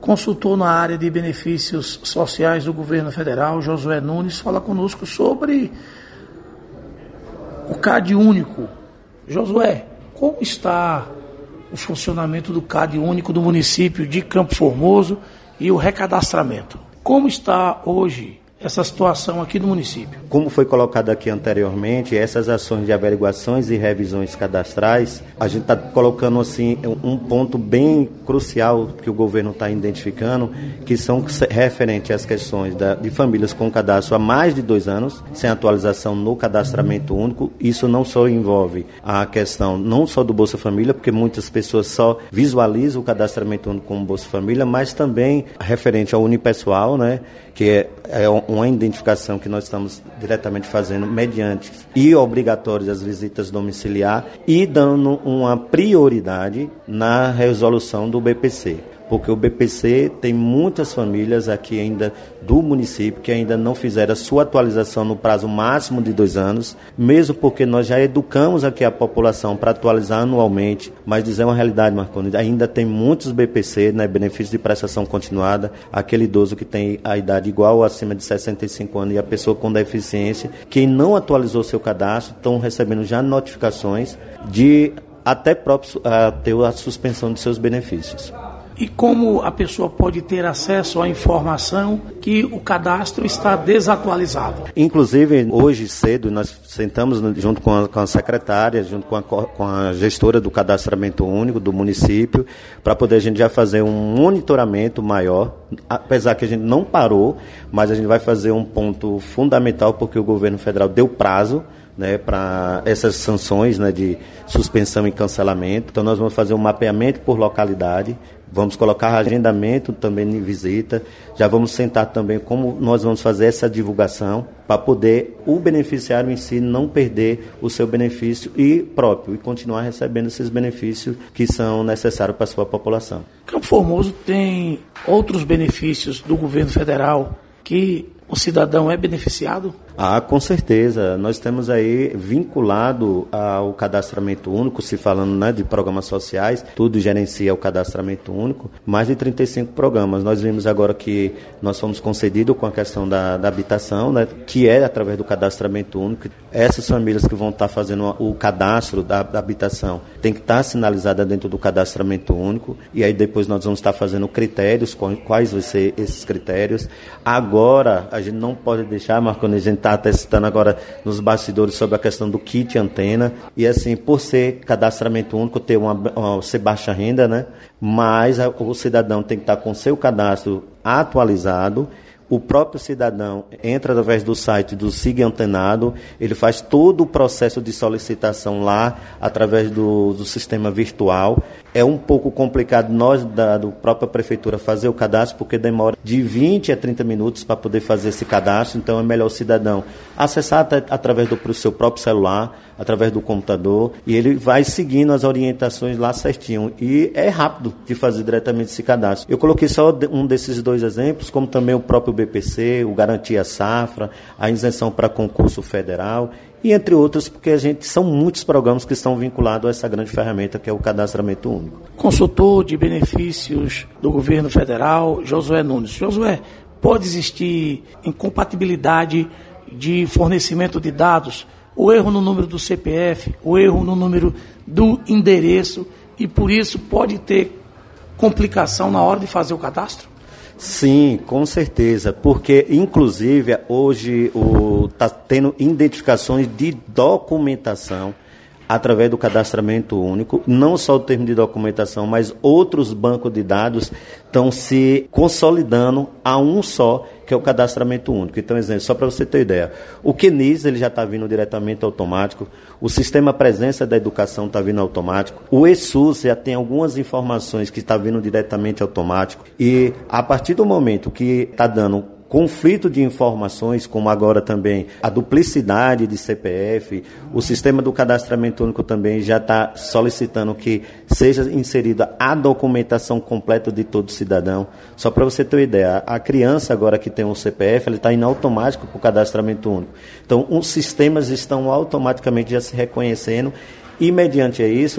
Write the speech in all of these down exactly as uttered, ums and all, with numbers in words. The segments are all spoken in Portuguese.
consultor na área de benefícios sociais do governo federal, Josué Nunes, fala conosco sobre o C A D único. Josué, como está o funcionamento do C A D único do município de Campo Formoso e o recadastramento? Como está hoje essa situação aqui no município? Como foi colocado aqui anteriormente, essas ações de averiguações e revisões cadastrais, a gente está colocando assim um ponto bem crucial que o governo está identificando, que são referentes às questões da, de famílias com cadastro há mais de dois anos, sem atualização no cadastramento único. Isso não só envolve a questão não só do Bolsa Família, porque muitas pessoas só visualizam o cadastramento único como Bolsa Família, mas também referente ao unipessoal, né, que é, é uma identificação que nós estamos diretamente fazendo mediante e obrigatórias as visitas domiciliar e dando uma prioridade na resolução do B P C. Porque o B P C tem muitas famílias aqui ainda do município que ainda não fizeram a sua atualização no prazo máximo de dois anos, mesmo porque nós já educamos aqui a população para atualizar anualmente, mas dizer uma realidade, Marconi, ainda tem muitos B P C, né, benefício de prestação continuada, aquele idoso que tem a idade igual ou acima de sessenta e cinco anos e a pessoa com deficiência, que não atualizou seu cadastro, estão recebendo já notificações de até próprio a ter a suspensão de seus benefícios. E como a pessoa pode ter acesso à informação que o cadastro está desatualizado? Inclusive, hoje cedo, nós sentamos junto com a, com a secretária, junto com a, com a gestora do cadastramento único do município, para poder a gente já fazer um monitoramento maior, apesar que a gente não parou, mas a gente vai fazer um ponto fundamental, porque o governo federal deu prazo, né, para essas sanções, né, de suspensão e cancelamento. Então nós vamos fazer um mapeamento por localidade, vamos colocar agendamento também em visita, já vamos sentar também como nós vamos fazer essa divulgação para poder o beneficiário em si não perder o seu benefício e próprio e continuar recebendo esses benefícios que são necessários para a sua população. Campo Formoso tem outros benefícios do governo federal que o cidadão é beneficiado? Ah, com certeza. Nós temos aí vinculado ao cadastramento único, se falando, né, de programas sociais, tudo gerencia o cadastramento único, mais de trinta e cinco programas. Nós vimos agora que nós fomos concedidos com a questão da, da habitação, né, que é através do cadastramento único. Essas famílias que vão estar fazendo o cadastro da, da habitação tem que estar sinalizada dentro do cadastramento único, e aí depois nós vamos estar fazendo critérios, quais vão ser esses critérios. Agora, a gente não pode deixar, Marconi, a gente está até citando agora nos bastidores sobre a questão do kit antena, e assim, por ser cadastramento único, ter uma, uma ser baixa renda, né? Mas a, o cidadão tem que estar com seu cadastro atualizado. O próprio cidadão entra através do site do Sig Antenado, ele faz todo o processo de solicitação lá, através do, do sistema virtual. É um pouco complicado nós, da do própria prefeitura, fazer o cadastro, porque demora de vinte a trinta minutos para poder fazer esse cadastro, então é melhor o cidadão acessar até, através do pro seu próprio celular, através do computador, e ele vai seguindo as orientações lá certinho. E é rápido de fazer diretamente esse cadastro. Eu coloquei só um desses dois exemplos, como também o próprio B P C, o Garantia Safra, a isenção para concurso federal, e entre outros, porque a gente são muitos programas que estão vinculados a essa grande ferramenta que é o cadastramento único. Consultor de benefícios do governo federal, Josué Nunes. Josué, pode existir incompatibilidade de fornecimento de dados, o erro no número do C P F, o erro no número do endereço, e por isso pode ter complicação na hora de fazer o cadastro? Sim, com certeza, porque inclusive hoje está tendo identificações de documentação através do cadastramento único, não só o termo de documentação, mas outros bancos de dados estão se consolidando a um só, que é o cadastramento único. Então, exemplo, só para você ter ideia, o Q N I S ele já está vindo diretamente automático, o Sistema Presença da Educação está vindo automático, o ESUS já tem algumas informações que está vindo diretamente automático, e a partir do momento que está dando conflito de informações, como agora também a duplicidade de C P F, o sistema do cadastramento único também já está solicitando que seja inserida a documentação completa de todo cidadão. Só para você ter uma ideia, a criança agora que tem um C P F, ele está indo automático para o cadastramento único. Então, os sistemas estão automaticamente já se reconhecendo, e mediante isso,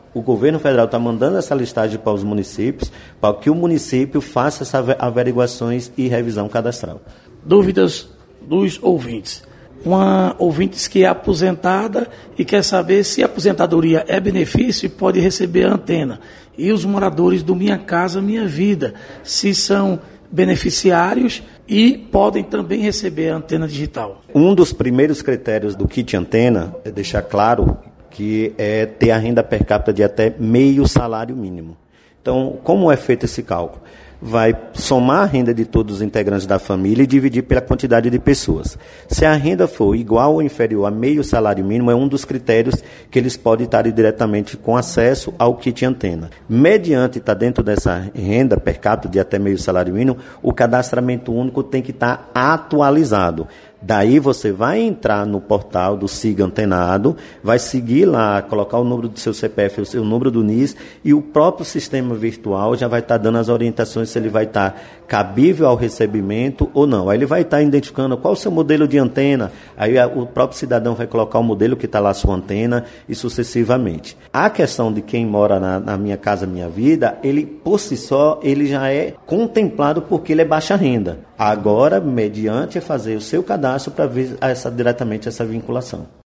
O governo federal está mandando essa listagem para os municípios, para que o município faça essas averiguações e revisão cadastral. Dúvidas dos ouvintes. Uma ouvinte que é aposentada e quer saber se a aposentadoria é benefício e pode receber a antena. E os moradores do Minha Casa Minha Vida, se são beneficiários e podem também receber a antena digital. Um dos primeiros critérios do kit antena é deixar claro que é ter a renda per capita de até meio salário mínimo. Então, como é feito esse cálculo? Vai somar a renda de todos os integrantes da família e dividir pela quantidade de pessoas. Se a renda for igual ou inferior a meio salário mínimo, é um dos critérios que eles podem estar diretamente com acesso ao kit antena. Mediante estar dentro dessa renda per capita de até meio salário mínimo, o cadastramento único tem que estar atualizado. Daí você vai entrar no portal do Siga Antenado, vai seguir lá, colocar o número do seu C P F, o seu número do N I S, e o próprio sistema virtual já vai estar dando as orientações se ele vai estar cabível ao recebimento ou não. Aí ele vai estar identificando qual o seu modelo de antena, aí o próprio cidadão vai colocar o modelo que está lá a sua antena e sucessivamente. A questão de quem mora na, na Minha Casa Minha Vida, ele por si só, ele já é contemplado porque ele é baixa renda. Agora, mediante é fazer o seu cadastro para ver essa, diretamente essa vinculação.